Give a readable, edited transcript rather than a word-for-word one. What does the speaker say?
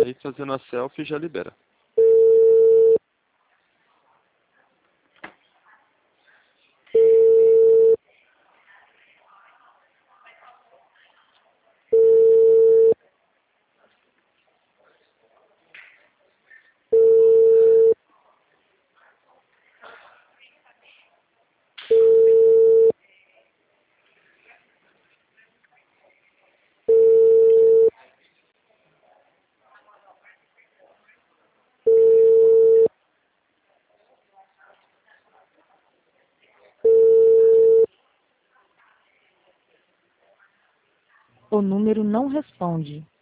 aí fazendo a selfie já libera. O número não responde.